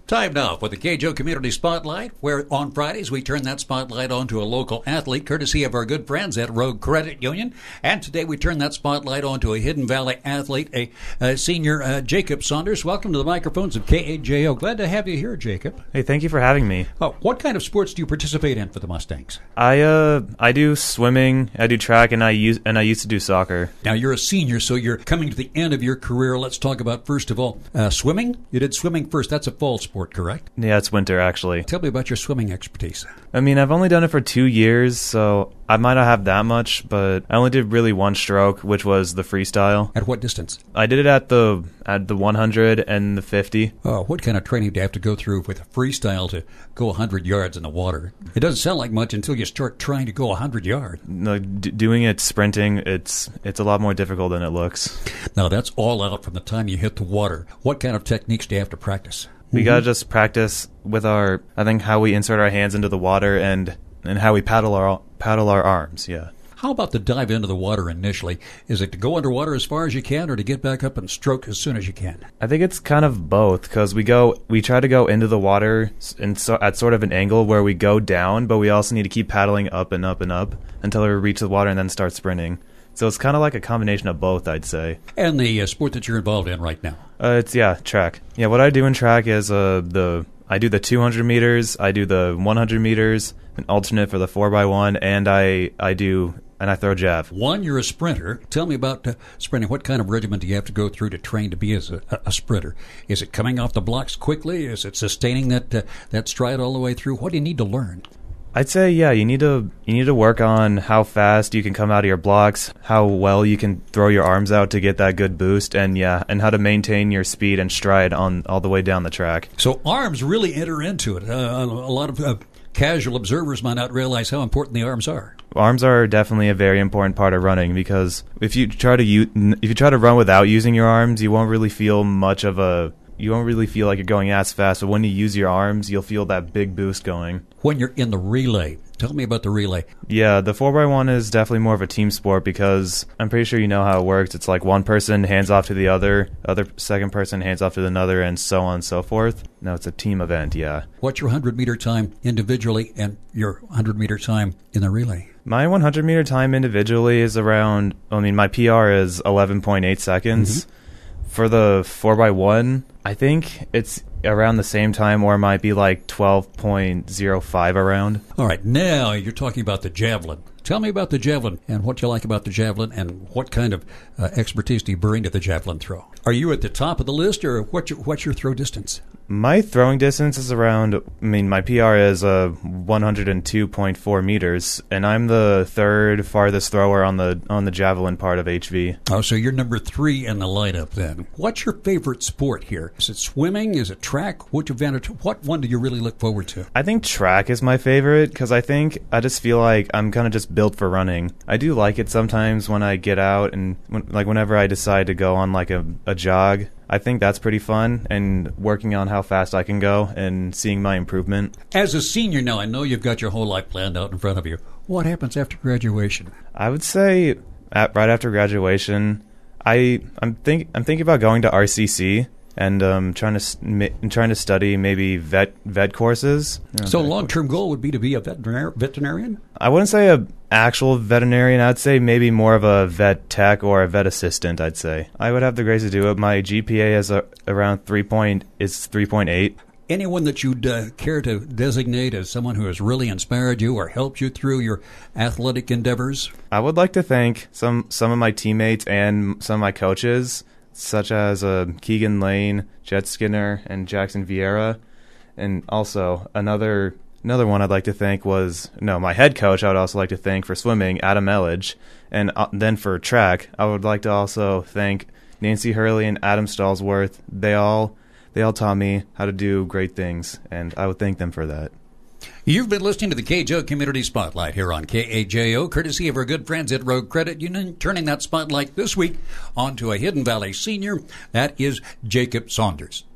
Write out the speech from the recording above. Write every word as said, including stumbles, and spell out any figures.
Time now for the K J O Community Spotlight, where on Fridays we turn that spotlight on to a local athlete, courtesy of our good friends at Rogue Credit Union. And today we turn that spotlight on to a Hidden Valley athlete, a, a senior uh, Jacob Saunders. Welcome to the microphones of K A J O. Glad to have you here, Jacob. Hey, thank you for having me. Oh, what kind of sports do you participate in for the Mustangs? I uh I do swimming, I do track, and I use and I used to do soccer. Now you're a senior, so you're coming to the end of your career. Let's talk about first of all uh, swimming. You did swimming first. That's a fall sport, correct? Yeah, it's winter actually. Tell me about your swimming expertise. I mean, I've only done it for two years, so I might not have that much, but I only did really one stroke, which was the freestyle. At what distance? I did it at the at the one hundred and the fifty. Oh, what kind of training do you have to go through with a freestyle to go one hundred yards in the water? It doesn't sound like much until you start trying to go one hundred yards. No, d- doing it sprinting, it's it's a lot more difficult than it looks. Now, that's all out from the time you hit the water. What kind of techniques do you have to practice? We gotta just practice with our, I think, how we insert our hands into the water and and how we paddle our paddle our arms. Yeah. How about the dive into the water initially? Is it to go underwater as far as you can, or to get back up and stroke as soon as you can? I think it's kind of both, because we go, we try to go into the water in so, at sort of an angle where we go down, but we also need to keep paddling up and up and up until we reach the water and then start sprinting. So it's kind of like a combination of both, I'd say. And the uh, sport that you're involved in right now? Uh, it's, yeah, track. Yeah, what I do in track is uh, the I do the two hundred meters, I do the one hundred meters, an alternate for the four by one, and I, I do... and I throw jav. One, you're a sprinter. Tell me about uh, sprinting. What kind of regimen do you have to go through to train to be as a, a sprinter? Is it coming off the blocks quickly? Is it sustaining that uh, that stride all the way through? What do you need to learn? I'd say, yeah, you need to you need to work on how fast you can come out of your blocks, how well you can throw your arms out to get that good boost, and yeah, and how to maintain your speed and stride on all the way down the track. So arms really enter into it. Uh, a lot of uh, casual observers might not realize how important the arms are. Arms are definitely a very important part of running, because if you try to u- if you try to run without using your arms, you won't really feel much of a you won't really feel like you're going as fast. But when you use your arms, you'll feel that big boost going. When you're in the relay, tell me about the relay. Yeah, the four by one is definitely more of a team sport, because I'm pretty sure you know how it works. It's like one person hands off to the other, other second person hands off to another, and so on and so forth. No, it's a team event, yeah. What's your one hundred meter time individually and your one hundred meter time in the relay? My one hundred meter time individually is around, I mean, my P R is eleven point eight seconds. Mm-hmm. For the four by one, I think it's around the same time, or it might be like twelve point oh five around. All right, now you're talking about the javelin. Tell me about the javelin and what you like about the javelin, and what kind of uh, expertise do you bring to the javelin throw? Are you at the top of the list, or what's your, what's your throw distance? My throwing distance is around, I mean, my P R is uh, one hundred two point four meters, and I'm the third farthest thrower on the on the javelin part of H V. Oh, so you're number three in the lineup then. What's your favorite sport here? Is it swimming? Is it track? Which event? What one do you really look forward to? I think track is my favorite, because I think I just feel like I'm kind of just built for running. I do like it sometimes when I get out and when, like whenever I decide to go on like a, a jog. I think that's pretty fun, and working on how fast I can go and seeing my improvement. As a senior now, I know you've got your whole life planned out in front of you. What happens after graduation? I would say at, right after graduation, I I'm think I'm thinking about going to R C C and um, trying to trying to study maybe vet vet courses. So, long-term goal would be to be a veterinar- veterinarian? I wouldn't say a actual veterinarian. I'd say maybe more of a vet tech or a vet assistant. I'd say I would have the grace to do it. My G P A is a, around three point is three point eight. Anyone that you'd uh, care to designate as someone who has really inspired you or helped you through your athletic endeavors? I would like to thank some some of my teammates and some of my coaches, such as uh, Keegan Lane, Jet Skinner, and Jackson Vieira. And also another another one I'd like to thank was, no, my head coach I would also like to thank for swimming, Adam Elledge. And uh, then for track, I would like to also thank Nancy Hurley and Adam Stallsworth. They all they all taught me how to do great things, and I would thank them for that. You've been listening to the K J O Community Spotlight here on K A J O, courtesy of our good friends at Rogue Credit Union, turning that spotlight this week onto a Hidden Valley senior. That is Jacob Saunders.